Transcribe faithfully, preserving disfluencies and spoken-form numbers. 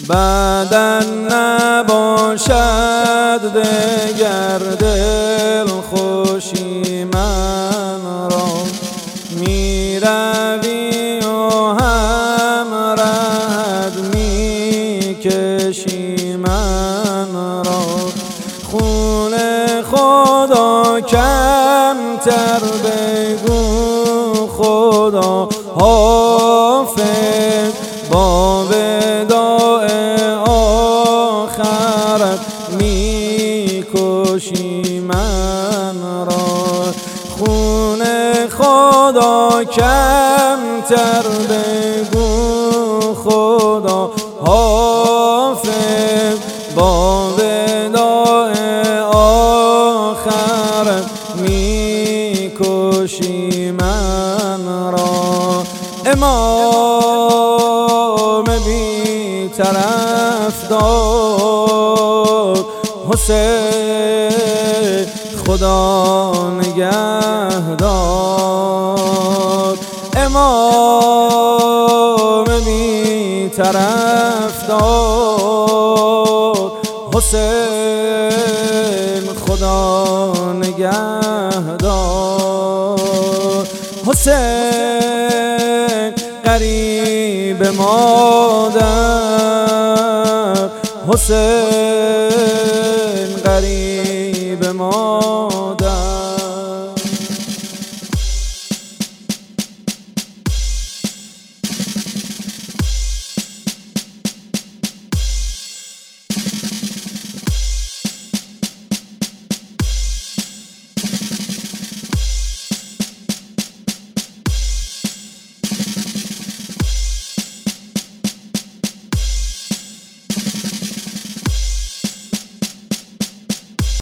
بعداً نباشد دگر دل خوشی من را، می روی و همراهت می کشی من را. خون خدا کمتر بگو خدا حافظ، با وداع آخرت می کشی من را. خون خدا کمتر بگو خدا حافظ، با وداع آخرت می کشی من را. امام بی طرفدار حسین خدا نگهدار. امام بی طرفدار حسین خدا نگهدار. حسین قریب مادر، حسین قریب مادر.